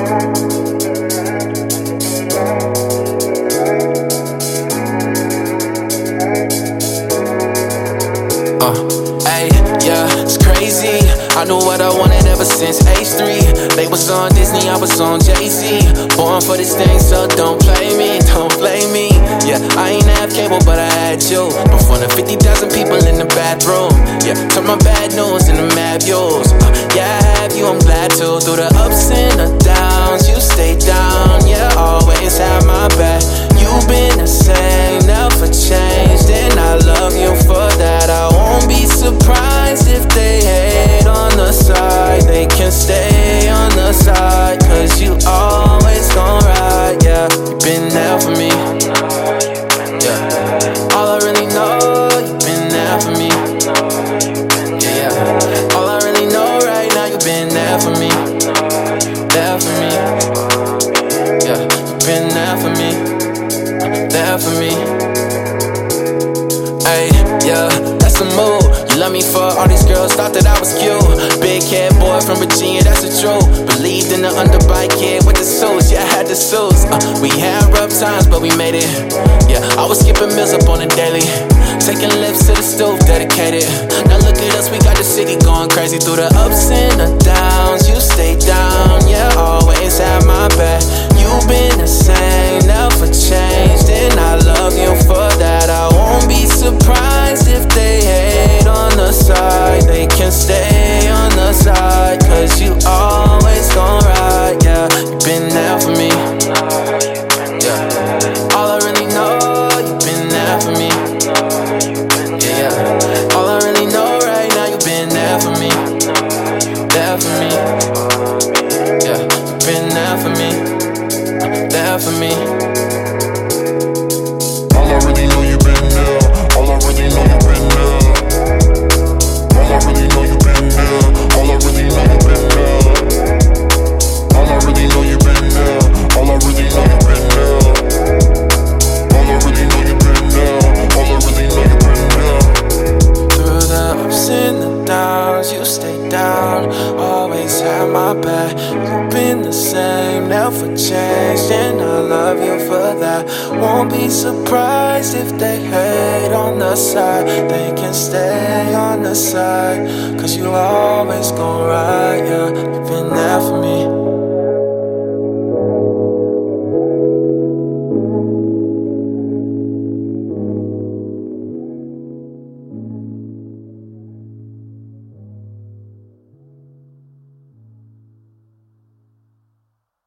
Ayy, yeah, it's crazy. I knew what I wanted ever since age 3. They was on Disney, I was on Jay-Z. Born for this thing, so don't play me, don't blame me. Yeah, I ain't have cable, but I had you. Before the 50,000 people in the bathroom. Yeah, turn my bad news into mad views. Yeah, I have you, I'm glad to. Through the ups and the downs, you stay down. Yeah, always have my back. You've been the same, never changed, and I love you for that. I won't be surprised if they hate on the side. They can stay on the side, cause you always gon' ride. Yeah, you been there for me. Yeah, all I really know, you been there for me. Yeah, all I really know right now, you been there for me. There for me. Yeah, you been there for me. There for me. Ay, yeah, that's a move. You love me for all these girls thought that I was cute. Big head boy from Virginia, that's the truth. Believed in the underbite kid with the suits. Yeah, I had the suits. We had rough times, but we made it. Yeah, I was skipping meals up on the daily. Taking lips to the stove, dedicated. Now look at us, we got the city going crazy. Through the ups and the downs, you stay down. Yeah, always have my back. You've been the same, never changed, and I love you for that. I won't be surprised if they hate on the side. They can stay on the side, cause you always gon' ride. Yeah, you been there for me. Yeah, all I really know, you been there for me. Yeah, all I really know right now, you been there for me. There for me. Yeah, you been there for me. There for me. All I really know, you been there. All I really know, you been there. All I really know, you been there. All I really know, you been there. All I really know, you been there. All I really know, you been there. All I really know, you been there. All I really know, you been there. Through the ups and the downs, you stay down. Always have my back. You've been the same, never changed, and I love you for that. Won't be surprised if they hate on the side. They can stay on the side, cause you always gon' ride. Yeah, you've been there for me.